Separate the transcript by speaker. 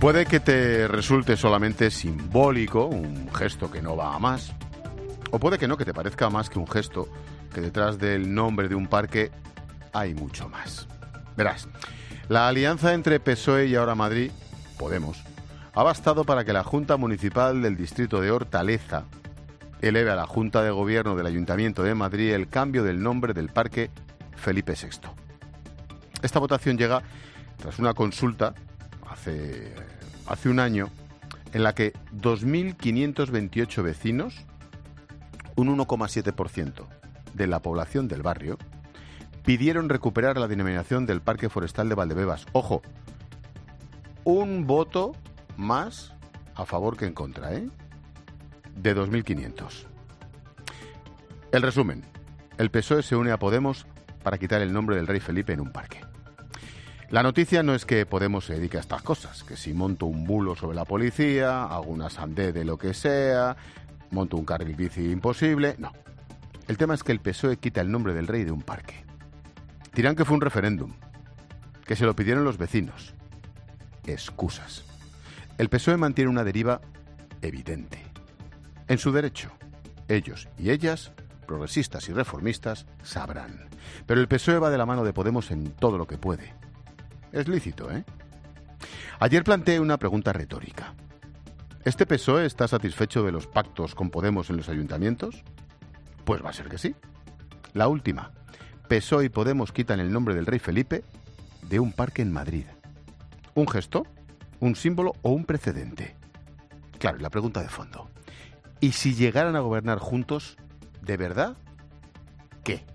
Speaker 1: Puede que te resulte solamente simbólico, un gesto que no va a más, o puede que no, que te parezca más que un gesto, que detrás del nombre de un parque hay mucho más. Verás, la alianza entre PSOE y Ahora Madrid, Podemos, ha bastado para que la Junta Municipal del Distrito de Hortaleza eleve a la Junta de Gobierno del Ayuntamiento de Madrid el cambio del nombre del parque Felipe VI. Esta votación llega tras una consulta hace un año en la que 2.528 vecinos, un 1,7% de la población del barrio, pidieron recuperar la denominación del Parque Forestal de Valdebebas. Ojo, un voto más a favor que en contra, de 2.500. El resumen, el PSOE se une a Podemos para quitar el nombre del rey Felipe en un parque. La noticia no es que Podemos se dedique a estas cosas, que si monto un bulo sobre la policía, hago una sandé de lo que sea, monto un carril bici imposible, no. El tema es que el PSOE quita el nombre del rey de un parque. Dirán que fue un referéndum, que se lo pidieron los vecinos. Excusas. El PSOE mantiene una deriva evidente. En su derecho, ellos y ellas, progresistas y reformistas, sabrán. Pero el PSOE va de la mano de Podemos en todo lo que puede. Es lícito, ¿eh? Ayer planteé una pregunta retórica. ¿Este PSOE está satisfecho de los pactos con Podemos en los ayuntamientos? Pues va a ser que sí. La última. PSOE y Podemos quitan el nombre del rey Felipe de un parque en Madrid. ¿Un gesto? ¿Un símbolo o un precedente? Claro, y la pregunta de fondo. ¿Y si llegaran a gobernar juntos, de verdad, qué?